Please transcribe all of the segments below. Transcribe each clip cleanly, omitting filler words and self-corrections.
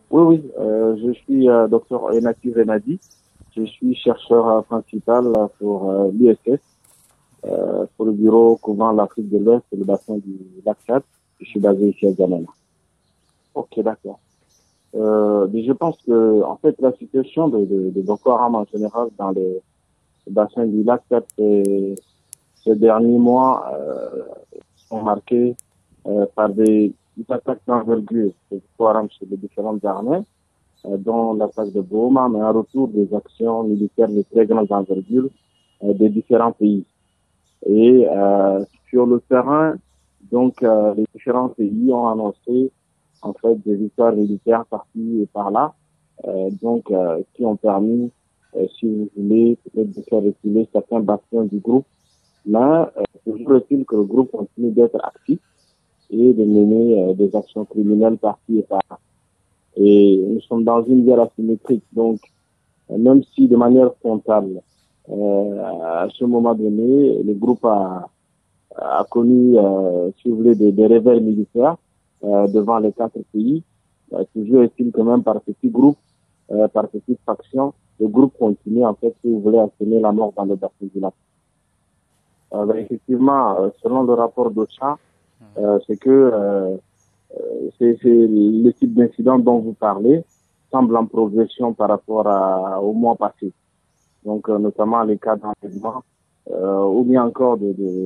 Oui, oui, je suis docteur Enaki Renadi. Je suis chercheur principal pour l'ISS, pour le bureau couvrant l'Afrique de l'Ouest et le bassin du lac Tchad. Je suis basé ici à Djamena. Ok, d'accord. Mais je pense que, en fait, la situation de Boko Haram en général dans le bassin du lac Tchad ces derniers mois sont marqués par des attaques d'envergure de Boko Haram sur les différentes armées, dont l'attaque de Boma, mais en retour des actions militaires de très grande envergure des différents pays. Et sur le terrain, donc les différents pays ont annoncé en fait des victoires militaires par-ci et par-là, qui ont permis, si vous voulez, peut-être de faire reculer certains bastions du groupe. Mais toujours est-il que le groupe continue d'être actif et de mener des actions criminelles par-ci et par-là. Et nous sommes dans une guerre asymétrique, donc même si de manière frontale, à ce moment donné, le groupe a connu, si vous voulez, des réveils militaires devant les quatre pays. Toujours est-il que même par petits groupes, par petites factions, le groupe continue, en fait, si vous voulez, à semer la mort dans le bassin du lac. Effectivement, selon le rapport d'OCHA, c'est que c'est le type d'incident dont vous parlez semble en progression par rapport au mois passé. Donc, notamment les cas d'enlèvement ou bien encore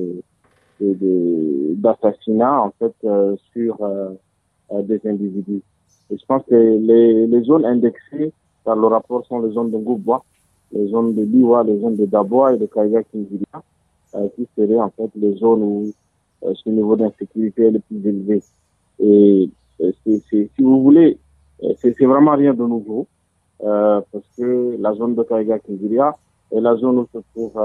d'assassinat en fait sur des individus. Et je pense que les zones indexées par le rapport sont les zones de Ngoubois, les zones de Liwa, les zones de Daboa et de Kaiga-Kinzilia, qui seraient en fait les zones où ce niveau d'insécurité est le plus élevé. Et si vous voulez, c'est vraiment rien de nouveau, parce que la zone de Kaiga-Kinzilia est la zone où se trouve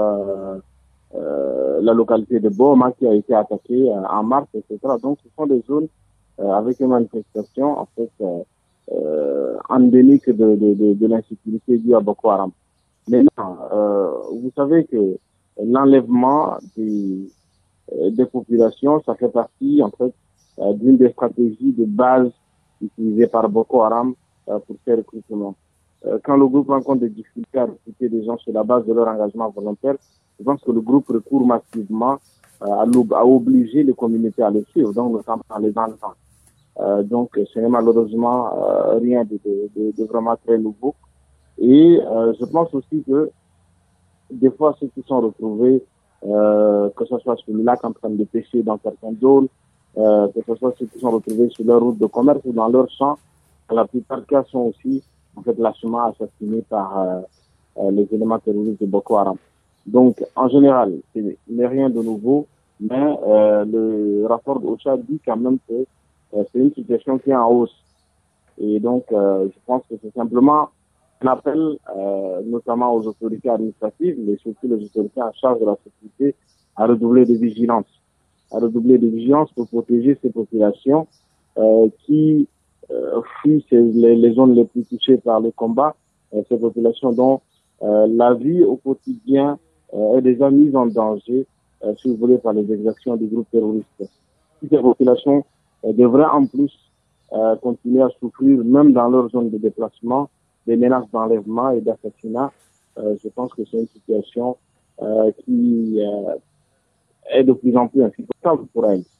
la localité de Boma qui a été attaquée en mars, etc. Donc, ce sont des zones avec une manifestation en fait endémique de l'insécurité due à Boko Haram. Maintenant, vous savez que l'enlèvement des populations, ça fait partie en fait d'une des stratégies de base utilisées par Boko Haram pour ces recrutements. Quand le groupe rencontre des difficultés à recruter des gens sur la base de leur engagement volontaire, je pense que le groupe recourt massivement à obliger les communautés à le suivre, donc notamment les enfants. Donc, ce n'est malheureusement rien de vraiment très nouveau. Et je pense aussi que des fois, ceux qui sont retrouvés, que ce soit sur le lac en train de pêcher dans certaines zones, que ce soit ceux qui sont retrouvés sur leur route de commerce ou dans leur champ, la plupart des cas sont aussi en fait lâchement assassinés par les éléments terroristes de Boko Haram. Donc, en général, ce n'est rien de nouveau, mais le rapport d'OCHA dit quand même que c'est une situation qui est en hausse. Et donc, je pense que c'est simplement un appel, notamment aux autorités administratives, mais surtout les autorités en charge de la sécurité, à redoubler de vigilance. À redoubler de vigilance pour protéger ces populations qui fuient les zones les plus touchées par le combat, ces populations dont la vie au quotidien est déjà mise en danger, si vous voulez, par les exactions du groupe terroriste. Ces populations devraient en plus continuer à souffrir, même dans leur zone de déplacement, des menaces d'enlèvement et d'assassinat. Je pense que c'est une situation qui est de plus en plus insupportable pour elles.